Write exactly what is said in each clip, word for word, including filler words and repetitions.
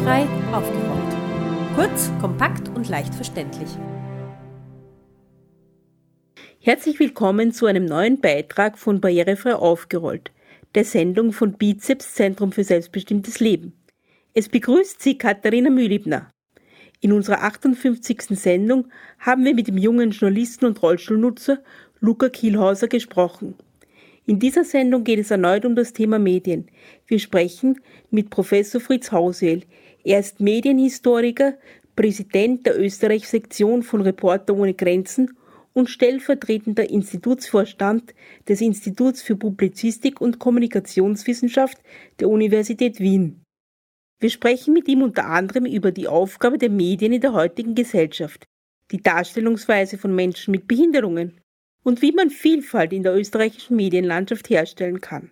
Barrierefrei aufgerollt. Kurz, kompakt und leicht verständlich. Herzlich willkommen zu einem neuen Beitrag von Barrierefrei aufgerollt, der Sendung von Bizeps Zentrum für selbstbestimmtes Leben. Es begrüßt Sie Katharina Mühlibner. In unserer achtundfünfzigsten Sendung haben wir mit dem jungen Journalisten und Rollstuhlnutzer Luca Kielhauser gesprochen. In dieser Sendung geht es erneut um das Thema Medien. Wir sprechen mit Professor Fritz Hausel. Er ist Medienhistoriker, Präsident der Österreich-Sektion von Reporter ohne Grenzen und stellvertretender Institutsvorstand des Instituts für Publizistik und Kommunikationswissenschaft der Universität Wien. Wir sprechen mit ihm unter anderem über die Aufgabe der Medien in der heutigen Gesellschaft, die Darstellungsweise von Menschen mit Behinderungen und wie man Vielfalt in der österreichischen Medienlandschaft herstellen kann.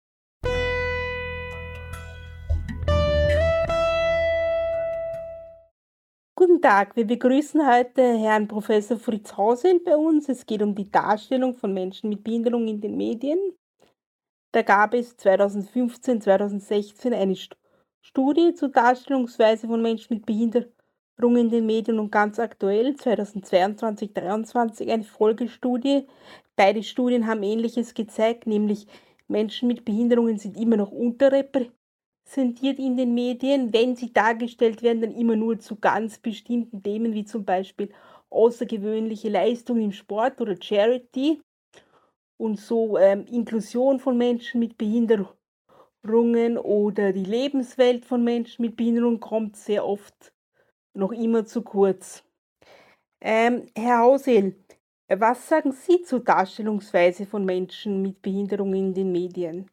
Guten Tag, wir begrüßen heute Herrn Professor Fritz Hausel bei uns. Es geht um die Darstellung von Menschen mit Behinderung in den Medien. Da gab es zweitausendfünfzehn, zweitausendsechzehn eine Studie zur Darstellungsweise von Menschen mit Behinderung in den Medien und ganz aktuell zweitausendzweiundzwanzig, dreiundzwanzig eine Folgestudie. Beide Studien haben Ähnliches gezeigt, nämlich Menschen mit Behinderungen sind immer noch unterrepräsentiert in den Medien. Wenn sie dargestellt werden, dann immer nur zu ganz bestimmten Themen, wie zum Beispiel außergewöhnliche Leistungen im Sport oder Charity. Und so ähm, Inklusion von Menschen mit Behinderungen oder die Lebenswelt von Menschen mit Behinderung kommt sehr oft noch immer zu kurz. Ähm, Herr Hausel, was sagen Sie zur Darstellungsweise von Menschen mit Behinderung in den Medien?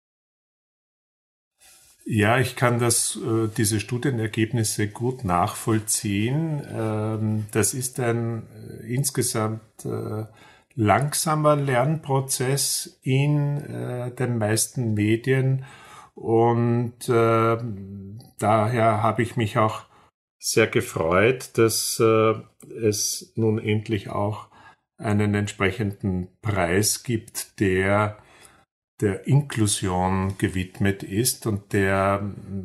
Ja, ich kann das, äh, diese Studienergebnisse gut nachvollziehen. Ähm, das ist ein äh, insgesamt äh, langsamer Lernprozess in äh, den meisten Medien und äh, daher habe ich mich auch sehr gefreut, dass äh, es nun endlich auch einen entsprechenden Preis gibt, der der Inklusion gewidmet ist und der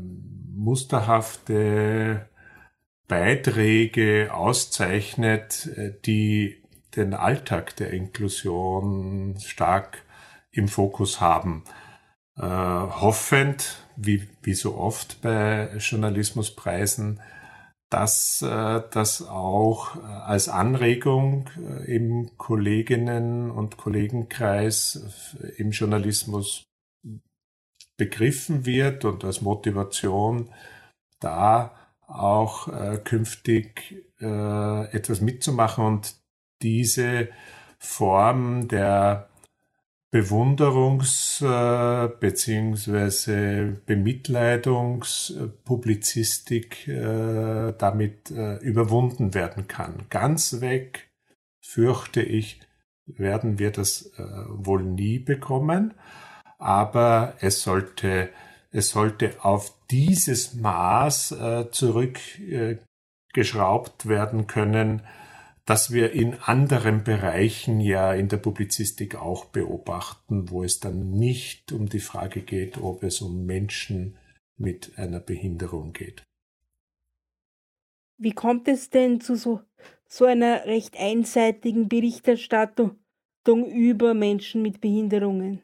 musterhafte Beiträge auszeichnet, die den Alltag der Inklusion stark im Fokus haben. Äh, hoffend, wie, wie so oft bei Journalismuspreisen, dass äh, das auch äh, als Anregung äh, im Kolleginnen- und Kollegenkreis äh, im Journalismus begriffen wird und als Motivation da auch äh, künftig äh, etwas mitzumachen und diese Form der Bewunderungs- äh, bzw. Bemitleidungspublizistik äh, damit äh, überwunden werden kann. Ganz weg, fürchte ich, werden wir das äh, wohl nie bekommen, aber es sollte, es sollte auf dieses Maß äh, zurückgeschraubt äh, werden können, dass wir in anderen Bereichen ja in der Publizistik auch beobachten, wo es dann nicht um die Frage geht, ob es um Menschen mit einer Behinderung geht. Wie kommt es denn zu so, so einer recht einseitigen Berichterstattung über Menschen mit Behinderungen?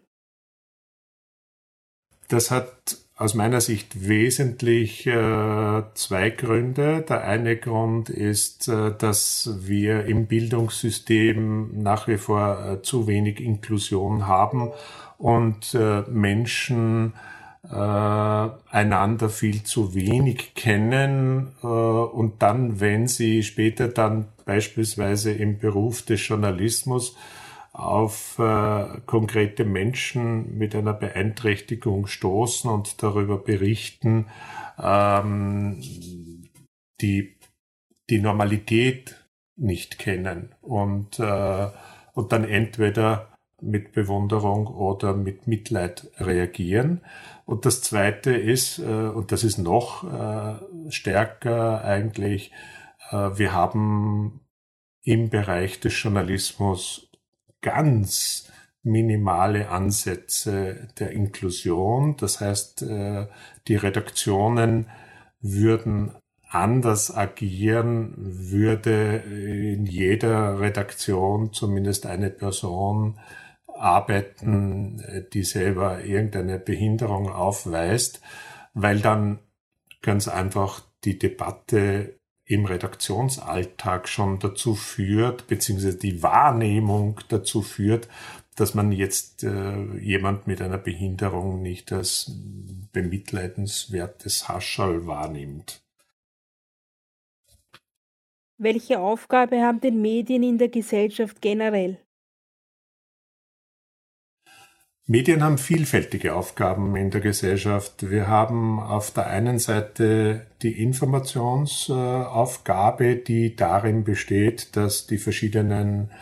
Das hat aus meiner Sicht wesentlich äh, zwei Gründe. Der eine Grund ist, äh, dass wir im Bildungssystem nach wie vor äh, zu wenig Inklusion haben und äh, Menschen äh, einander viel zu wenig kennen äh, und dann, wenn sie später dann beispielsweise im Beruf des Journalismus auf äh, konkrete Menschen mit einer Beeinträchtigung stoßen und darüber berichten, ähm, die die Normalität nicht kennen und äh, und dann entweder mit Bewunderung oder mit Mitleid reagieren. Und das Zweite ist, äh, und das ist noch äh, stärker eigentlich, äh, wir haben im Bereich des Journalismus ganz minimale Ansätze der Inklusion. Das heißt, die Redaktionen würden anders agieren, würde in jeder Redaktion zumindest eine Person arbeiten, die selber irgendeine Behinderung aufweist, weil dann ganz einfach die Debatte im Redaktionsalltag schon dazu führt, beziehungsweise die Wahrnehmung dazu führt, dass man jetzt äh, jemand mit einer Behinderung nicht als bemitleidenswertes Hascherl wahrnimmt. Welche Aufgabe haben denn Medien in der Gesellschaft generell? Medien haben vielfältige Aufgaben in der Gesellschaft. Wir haben auf der einen Seite die Informationsaufgabe, die darin besteht, dass die verschiedenen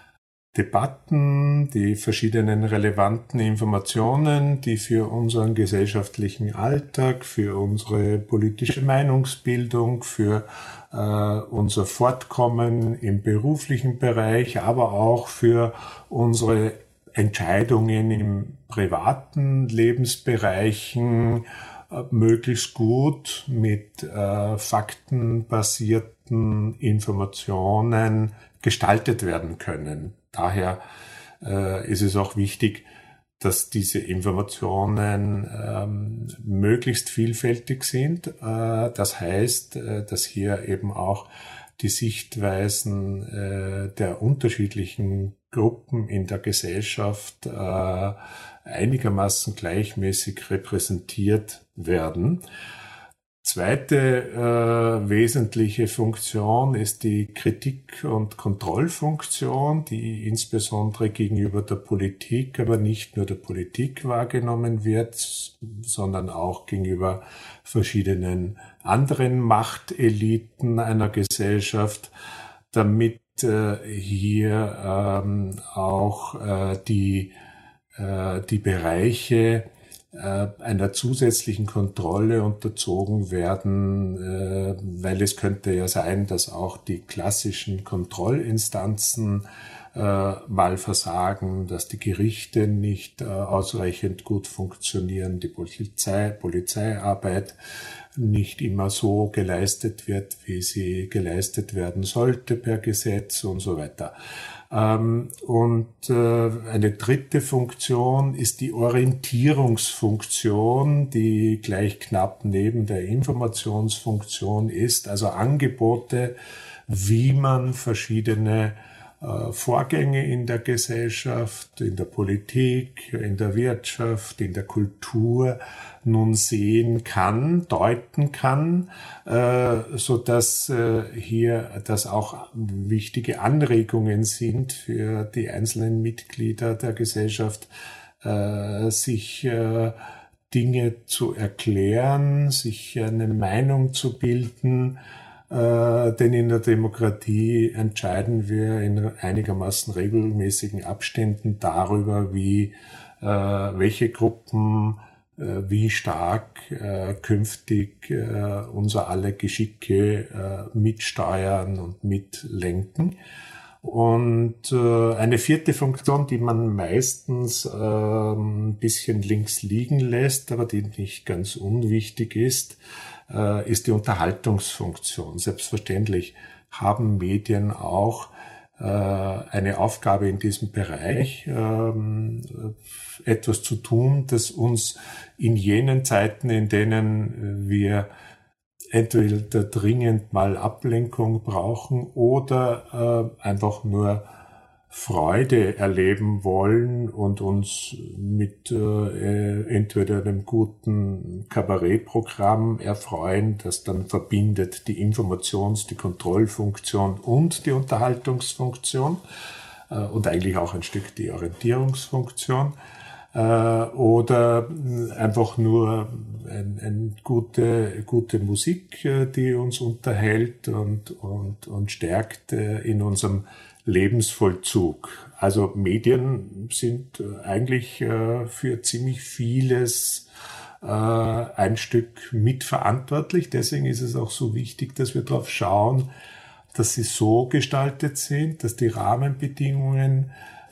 Debatten, die verschiedenen relevanten Informationen, die für unseren gesellschaftlichen Alltag, für unsere politische Meinungsbildung, für äh, unser Fortkommen im beruflichen Bereich, aber auch für unsere Entscheidungen im privaten Lebensbereichen äh, möglichst gut mit äh, faktenbasierten Informationen gestaltet werden können. Daher äh, ist es auch wichtig, dass diese Informationen ähm, möglichst vielfältig sind. Äh, das heißt, äh, dass hier eben auch die Sichtweisen äh, der unterschiedlichen Gruppen in der Gesellschaft äh, einigermaßen gleichmäßig repräsentiert werden. Zweite äh, wesentliche Funktion ist die Kritik- und Kontrollfunktion, die insbesondere gegenüber der Politik, aber nicht nur der Politik wahrgenommen wird, sondern auch gegenüber verschiedenen anderen Machteliten einer Gesellschaft, damit äh, hier ähm, auch äh, die, äh, die Bereiche einer zusätzlichen Kontrolle unterzogen werden, weil es könnte ja sein, dass auch die klassischen Kontrollinstanzen mal versagen, dass die Gerichte nicht ausreichend gut funktionieren, die Polizei, Polizeiarbeit nicht immer so geleistet wird, wie sie geleistet werden sollte per Gesetz und so weiter. Und eine dritte Funktion ist die Orientierungsfunktion, die gleich knapp neben der Informationsfunktion ist, also Angebote, wie man verschiedene Vorgänge in der Gesellschaft, in der Politik, in der Wirtschaft, in der Kultur nun sehen kann, deuten kann, so dass hier das auch wichtige Anregungen sind für die einzelnen Mitglieder der Gesellschaft, sich Dinge zu erklären, sich eine Meinung zu bilden. Äh, denn in der Demokratie entscheiden wir in einigermaßen regelmäßigen Abständen darüber, wie äh, welche Gruppen äh, wie stark äh, künftig äh, unser aller Geschicke äh, mitsteuern und mitlenken. Und äh, eine vierte Funktion, die man meistens äh, ein bisschen links liegen lässt, aber die nicht ganz unwichtig ist, äh, ist die Unterhaltungsfunktion. Selbstverständlich haben Medien auch äh, eine Aufgabe in diesem Bereich, äh, etwas zu tun, das uns in jenen Zeiten, in denen wir entweder dringend mal Ablenkung brauchen oder äh, einfach nur Freude erleben wollen und uns mit äh, entweder einem guten Kabarettprogramm erfreuen, das dann verbindet die Informations-, die Kontrollfunktion und die Unterhaltungsfunktion äh, und eigentlich auch ein Stück die Orientierungsfunktion. Oder einfach nur eine ein gute, gute Musik, die uns unterhält und, und, und stärkt in unserem Lebensvollzug. Also Medien sind eigentlich für ziemlich vieles ein Stück mitverantwortlich. Deswegen ist es auch so wichtig, dass wir darauf schauen, dass sie so gestaltet sind, dass die Rahmenbedingungen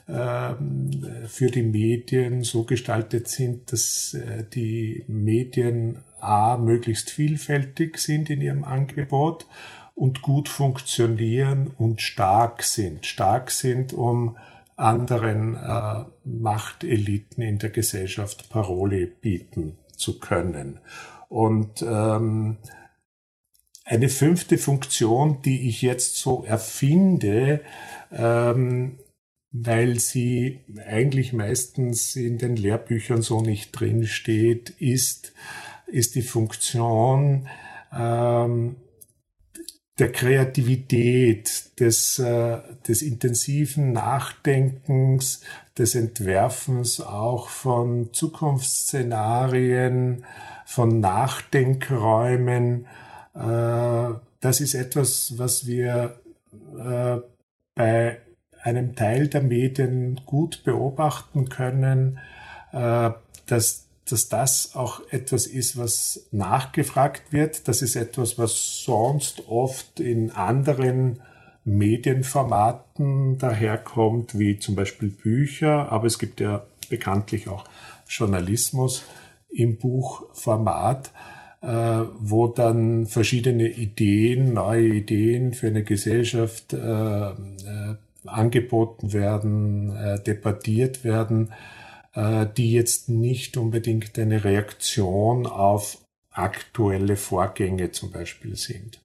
für die Medien so gestaltet sind, dass die Medien a. möglichst vielfältig sind in ihrem Angebot und gut funktionieren und stark sind. Stark sind, um anderen äh, Machteliten in der Gesellschaft Paroli bieten zu können. Und ähm, eine fünfte Funktion, die ich jetzt so erfinde, ähm, weil sie eigentlich meistens in den Lehrbüchern so nicht drin steht, ist, ist die Funktion ähm, der Kreativität, des, äh, des intensiven Nachdenkens, des Entwerfens auch von Zukunftsszenarien, von Nachdenkräumen. Äh, das ist etwas, was wir äh, bei einem Teil der Medien gut beobachten können, äh, dass dass das auch etwas ist, was nachgefragt wird. Das ist etwas, was sonst oft in anderen Medienformaten daherkommt, wie zum Beispiel Bücher. Aber es gibt ja bekanntlich auch Journalismus im Buchformat, äh, wo dann verschiedene Ideen, neue Ideen für eine Gesellschaft äh, äh, angeboten werden, äh, debattiert werden, die jetzt nicht unbedingt eine Reaktion auf aktuelle Vorgänge zum Beispiel sind.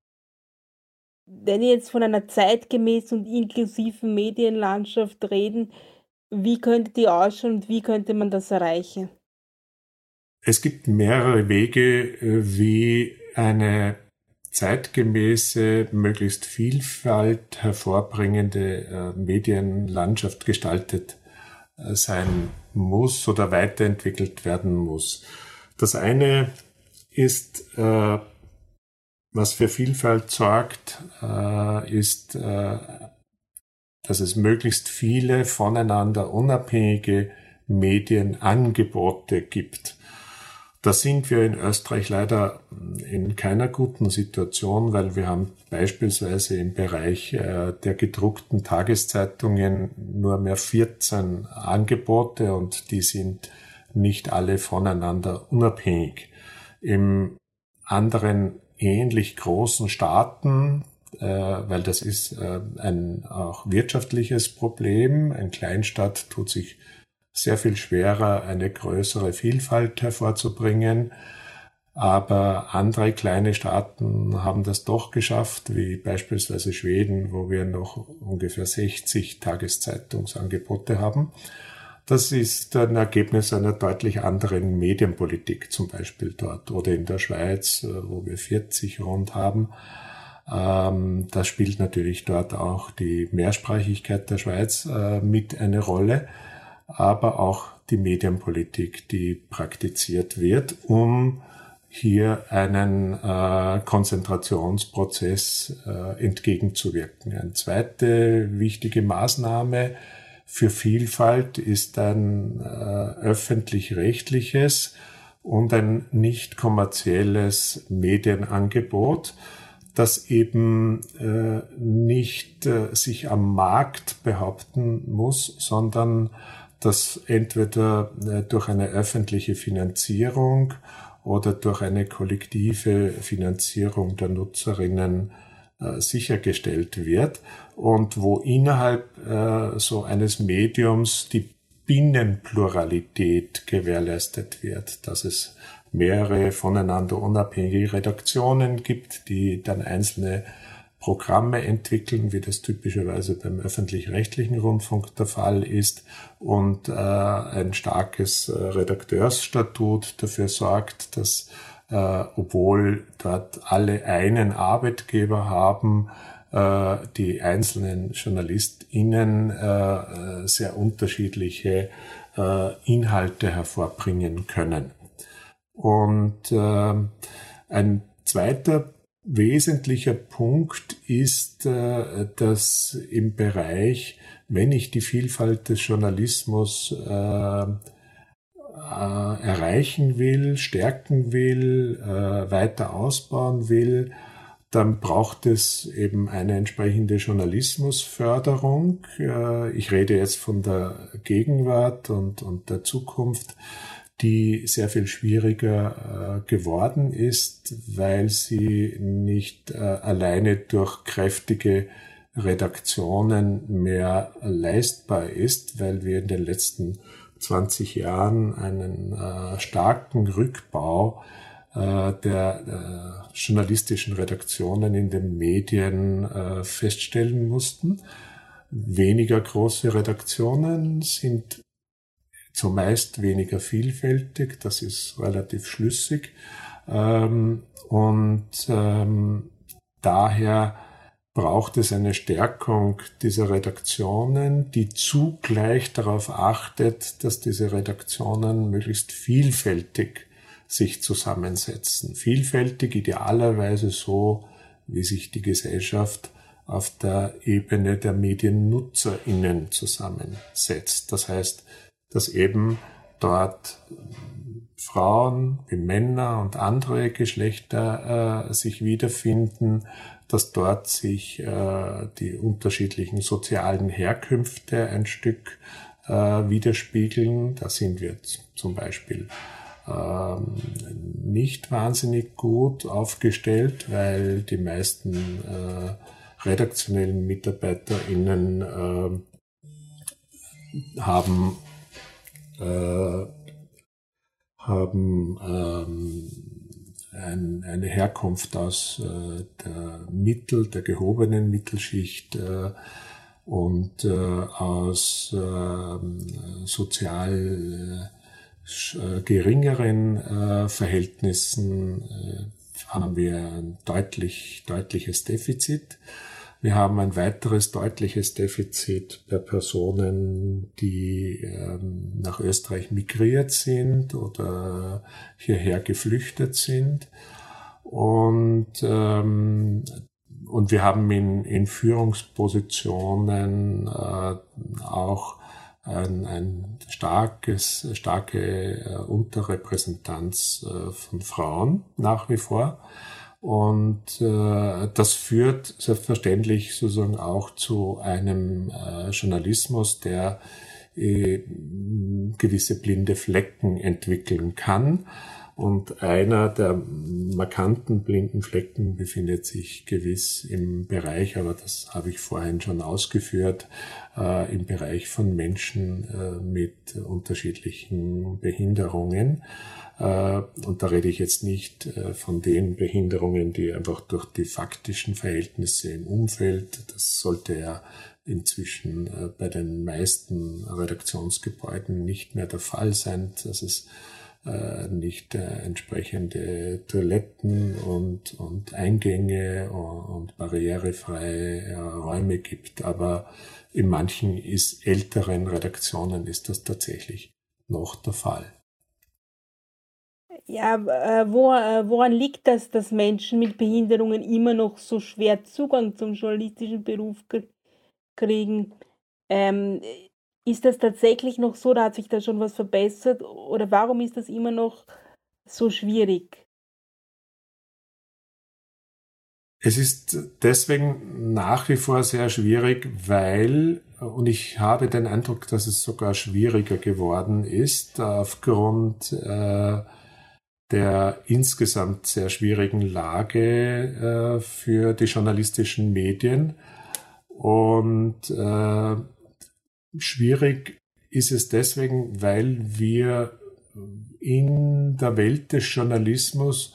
Wenn wir jetzt von einer zeitgemäßen und inklusiven Medienlandschaft reden, wie könnte die ausschauen und wie könnte man das erreichen? Es gibt mehrere Wege, wie eine zeitgemäße, möglichst Vielfalt hervorbringende Medienlandschaft gestaltet sein muss oder weiterentwickelt werden muss. Das eine ist, äh, was für Vielfalt sorgt, äh, ist, äh, dass es möglichst viele voneinander unabhängige Medienangebote gibt. Da sind wir in Österreich leider in keiner guten Situation, weil wir haben beispielsweise im Bereich äh, der gedruckten Tageszeitungen nur mehr vierzehn Angebote und die sind nicht alle voneinander unabhängig. In anderen ähnlich großen Staaten, äh, weil das ist äh, ein auch wirtschaftliches Problem, ein Kleinstaat tut sich sehr viel schwerer, eine größere Vielfalt hervorzubringen. Aber andere kleine Staaten haben das doch geschafft, wie beispielsweise Schweden, wo wir noch ungefähr sechzig Tageszeitungsangebote haben. Das ist ein Ergebnis einer deutlich anderen Medienpolitik, zum Beispiel dort. Oder in der Schweiz, wo wir vierzig rund haben. Das spielt natürlich dort auch die Mehrsprachigkeit der Schweiz mit eine Rolle, aber auch die Medienpolitik, die praktiziert wird, um hier einen äh, Konzentrationsprozess äh, entgegenzuwirken. Eine zweite wichtige Maßnahme für Vielfalt ist ein äh, öffentlich-rechtliches und ein nicht kommerzielles Medienangebot, das eben äh, nicht äh, sich am Markt behaupten muss, sondern das entweder äh, durch eine öffentliche Finanzierung oder durch eine kollektive Finanzierung der Nutzerinnen äh, sichergestellt wird und wo innerhalb äh, so eines Mediums die Binnenpluralität gewährleistet wird, dass es mehrere voneinander unabhängige Redaktionen gibt, die dann einzelne Programme entwickeln, wie das typischerweise beim öffentlich-rechtlichen Rundfunk der Fall ist, und äh, ein starkes äh, Redakteursstatut dafür sorgt, dass, äh, obwohl dort alle einen Arbeitgeber haben, äh, die einzelnen JournalistInnen äh, sehr unterschiedliche äh, Inhalte hervorbringen können. Und äh, ein zweiter wesentlicher Punkt ist, dass im Bereich, wenn ich die Vielfalt des Journalismus äh, äh, erreichen will, stärken will, äh, weiter ausbauen will, dann braucht es eben eine entsprechende Journalismusförderung. Ich rede jetzt von der Gegenwart und, und der Zukunft, die sehr viel schwieriger geworden ist, weil sie nicht alleine durch kräftige Redaktionen mehr leistbar ist, weil wir in den letzten zwanzig Jahren einen starken Rückbau der äh, journalistischen Redaktionen in den Medien äh, feststellen mussten. Weniger große Redaktionen sind zumeist weniger vielfältig, das ist relativ schlüssig. Ähm, und ähm, daher braucht es eine Stärkung dieser Redaktionen, die zugleich darauf achtet, dass diese Redaktionen möglichst vielfältig sich zusammensetzen. Vielfältig, idealerweise so, wie sich die Gesellschaft auf der Ebene der MediennutzerInnen zusammensetzt. Das heißt, dass eben dort Frauen wie Männer und andere Geschlechter äh, sich wiederfinden, dass dort sich äh, die unterschiedlichen sozialen Herkünfte ein Stück äh, widerspiegeln. Da sind wir zum Beispiel nicht wahnsinnig gut aufgestellt, weil die meisten äh, redaktionellen MitarbeiterInnen äh, haben, äh, haben ähm, ein, eine Herkunft aus äh, der Mittel, der gehobenen Mittelschicht äh, und äh, aus äh, sozial äh, geringeren äh, Verhältnissen äh, haben wir ein deutlich, deutliches Defizit. Wir haben ein weiteres deutliches Defizit bei Personen, die ähm, nach Österreich migriert sind oder hierher geflüchtet sind. Und, ähm, und wir haben in, in Führungspositionen äh, auch Ein, ein starkes, starke äh, Unterrepräsentanz äh, von Frauen nach wie vor. Und äh, das führt selbstverständlich sozusagen auch zu einem äh, Journalismus, der äh, gewisse blinde Flecken entwickeln kann. Und einer der markanten blinden Flecken befindet sich gewiss im Bereich, aber das habe ich vorhin schon ausgeführt, äh, im Bereich von Menschen äh, mit unterschiedlichen Behinderungen. Äh, und da rede ich jetzt nicht äh, von den Behinderungen, die einfach durch die faktischen Verhältnisse im Umfeld, das sollte ja inzwischen äh, bei den meisten Redaktionsgebäuden nicht mehr der Fall sein, dass es nicht äh, entsprechende Toiletten und, und Eingänge und, und barrierefreie äh, Räume gibt. Aber in manchen ist, älteren Redaktionen ist das tatsächlich noch der Fall. Ja, äh, wo, äh, woran liegt das, dass Menschen mit Behinderungen immer noch so schwer Zugang zum journalistischen Beruf k- kriegen? Ähm, Ist das tatsächlich noch so, da hat sich da schon was verbessert oder warum ist das immer noch so schwierig? Es ist deswegen nach wie vor sehr schwierig, weil, und ich habe den Eindruck, dass es sogar schwieriger geworden ist, aufgrund äh, der insgesamt sehr schwierigen Lage äh, für die journalistischen Medien. Und äh, schwierig ist es deswegen, weil wir in der Welt des Journalismus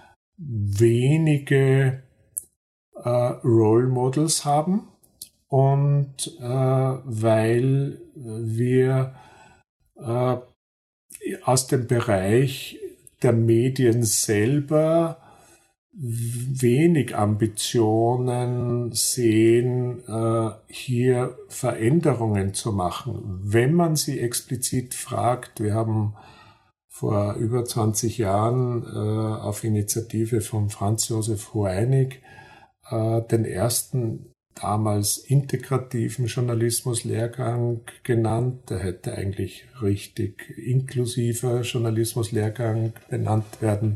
wenige äh, Role Models haben und äh, weil wir äh, aus dem Bereich der Medien selber wenig Ambitionen sehen, äh, hier Veränderungen zu machen. Wenn man sie explizit fragt, wir haben vor über zwanzig Jahren äh, auf Initiative von Franz Josef Hoeinig äh, den ersten damals integrativen Journalismuslehrgang genannt. Der hätte eigentlich richtig inklusiver Journalismuslehrgang benannt werden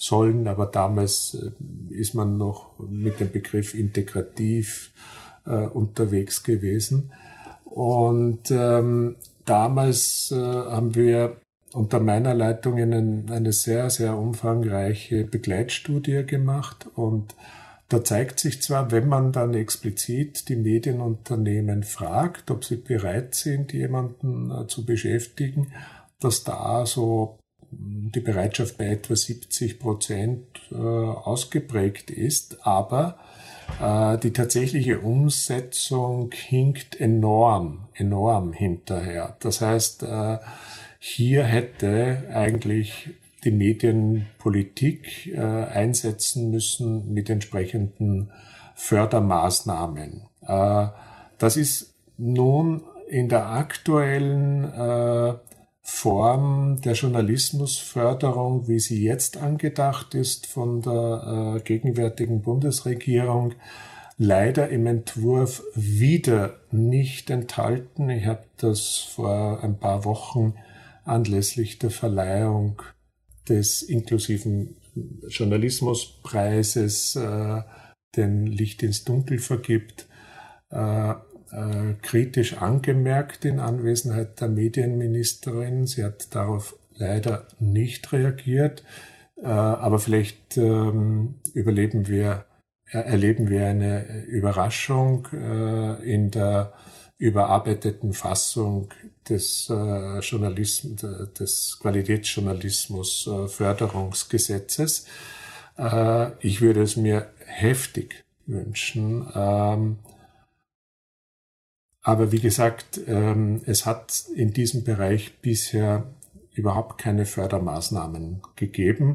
sollen, aber damals äh, ist man noch mit dem Begriff integrativ äh, unterwegs gewesen. Und ähm, damals äh, haben wir unter meiner Leitung eine, eine sehr, sehr umfangreiche Begleitstudie gemacht. Und da zeigt sich zwar, wenn man dann explizit die Medienunternehmen fragt, ob sie bereit sind, jemanden äh, zu beschäftigen, dass da so die Bereitschaft bei etwa siebzig Prozent äh, ausgeprägt ist, aber äh, die tatsächliche Umsetzung hinkt enorm, enorm hinterher. Das heißt, äh, hier hätte eigentlich die Medienpolitik äh, einsetzen müssen mit entsprechenden Fördermaßnahmen. Äh, das ist nun in der aktuellen äh, Form der Journalismusförderung, wie sie jetzt angedacht ist von der äh, gegenwärtigen Bundesregierung, leider im Entwurf wieder nicht enthalten. Ich habe das vor ein paar Wochen anlässlich der Verleihung des inklusiven Journalismuspreises, äh, den Licht ins Dunkel vergibt, äh, Äh, kritisch angemerkt in Anwesenheit der Medienministerin. Sie hat darauf leider nicht reagiert, äh, aber vielleicht ähm, überleben wir, äh, erleben wir eine Überraschung äh, in der überarbeiteten Fassung des äh, Journalismus, des Qualitätsjournalismus äh, Förderungsgesetzes. Äh, ich würde es mir heftig wünschen. Ähm, Aber wie gesagt, es hat in diesem Bereich bisher überhaupt keine Fördermaßnahmen gegeben.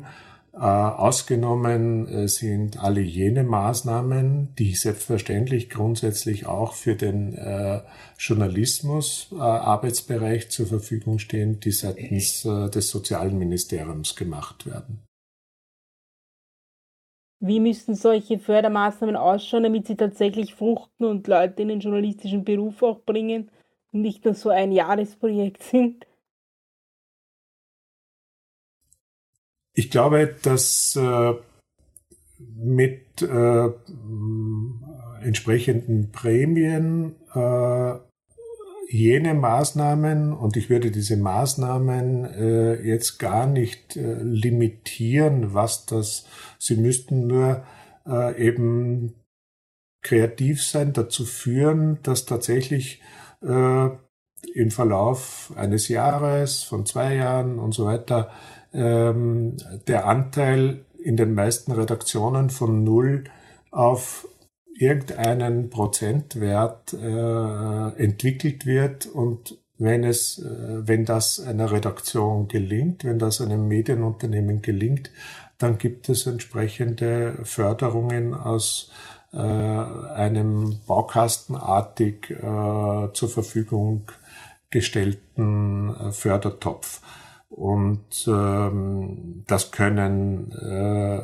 Ausgenommen sind alle jene Maßnahmen, die selbstverständlich grundsätzlich auch für den Journalismus-Arbeitsbereich zur Verfügung stehen, die seitens des Sozialministeriums gemacht werden. Wie müssten solche Fördermaßnahmen ausschauen, damit sie tatsächlich fruchten und Leute in den journalistischen Beruf auch bringen und nicht nur so ein Jahresprojekt sind? Ich glaube, dass äh, mit äh, entsprechenden Prämien äh, jene Maßnahmen, und ich würde diese Maßnahmen äh, jetzt gar nicht äh, limitieren, was das, sie müssten nur äh, eben kreativ sein, dazu führen, dass tatsächlich äh, im Verlauf eines Jahres, von zwei Jahren und so weiter, ähm, der Anteil in den meisten Redaktionen von null auf irgendeinen Prozentwert äh, entwickelt wird, und wenn es, äh, wenn das einer Redaktion gelingt, wenn das einem Medienunternehmen gelingt, dann gibt es entsprechende Förderungen aus äh, einem baukastenartig äh, zur Verfügung gestellten äh, Fördertopf. Und ähm, das können äh,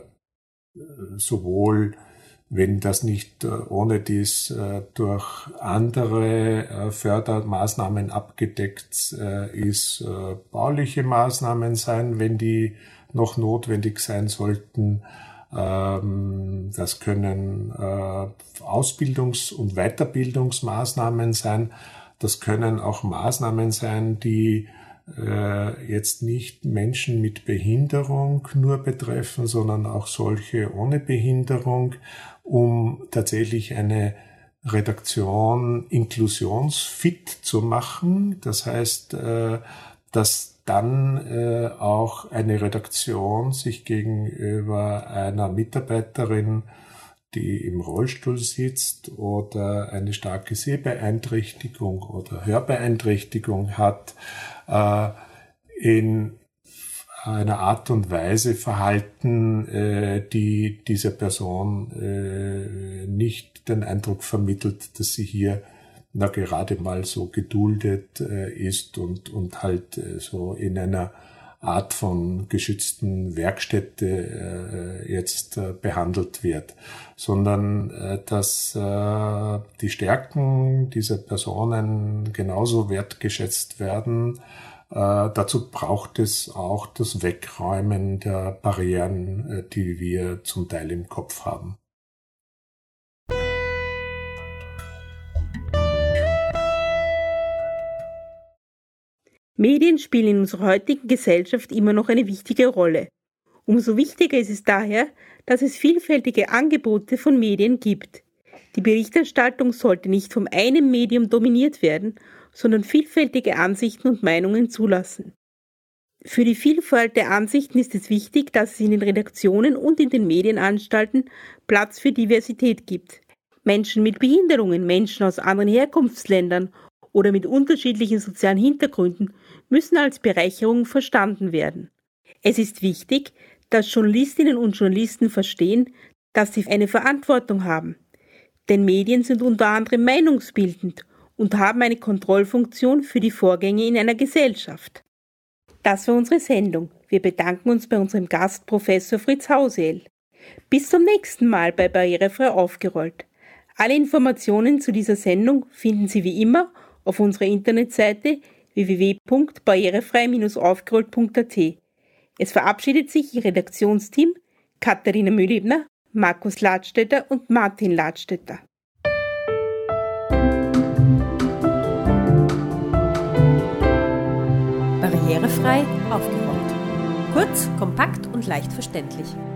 sowohl, wenn das nicht äh, ohne dies äh, durch andere äh, Fördermaßnahmen abgedeckt äh, ist, äh, bauliche Maßnahmen sein, wenn die noch notwendig sein sollten. Ähm, das können äh, Ausbildungs- und Weiterbildungsmaßnahmen sein. Das können auch Maßnahmen sein, die äh, jetzt nicht Menschen mit Behinderung nur betreffen, sondern auch solche ohne Behinderung, um tatsächlich eine Redaktion inklusionsfit zu machen. Das heißt, äh, dass dann äh, auch eine Redaktion sich gegenüber einer Mitarbeiterin, die im Rollstuhl sitzt oder eine starke Sehbeeinträchtigung oder Hörbeeinträchtigung hat, äh, in einer Art und Weise verhalten, äh, die dieser Person äh, nicht den Eindruck vermittelt, dass sie hier na gerade mal so geduldet äh, ist und und halt äh, so in einer Art von geschützten Werkstätte äh, jetzt äh, behandelt wird, sondern äh, dass äh, die Stärken dieser Personen genauso wertgeschätzt werden Äh, dazu braucht es auch das Wegräumen der Barrieren, äh, die wir zum Teil im Kopf haben. Medien spielen in unserer heutigen Gesellschaft immer noch eine wichtige Rolle. Umso wichtiger ist es daher, dass es vielfältige Angebote von Medien gibt. Die Berichterstattung sollte nicht von einem Medium dominiert werden, sondern vielfältige Ansichten und Meinungen zulassen. Für die Vielfalt der Ansichten ist es wichtig, dass es in den Redaktionen und in den Medienanstalten Platz für Diversität gibt. Menschen mit Behinderungen, Menschen aus anderen Herkunftsländern oder mit unterschiedlichen sozialen Hintergründen müssen als Bereicherung verstanden werden. Es ist wichtig, dass Journalistinnen und Journalisten verstehen, dass sie eine Verantwortung haben. Denn Medien sind unter anderem meinungsbildend und haben eine Kontrollfunktion für die Vorgänge in einer Gesellschaft. Das war unsere Sendung. Wir bedanken uns bei unserem Gast Professor Fritz Hausel. Bis zum nächsten Mal bei Barrierefrei aufgerollt. Alle Informationen zu dieser Sendung finden Sie wie immer auf unserer Internetseite w w w punkt barrierefrei Bindestrich aufgerollt punkt a t. Es verabschiedet sich Ihr Redaktionsteam Katharina Mühlebner, Markus Ladstätter und Martin Ladstätter. Barrierefrei aufgerollt. Kurz, kompakt und leicht verständlich.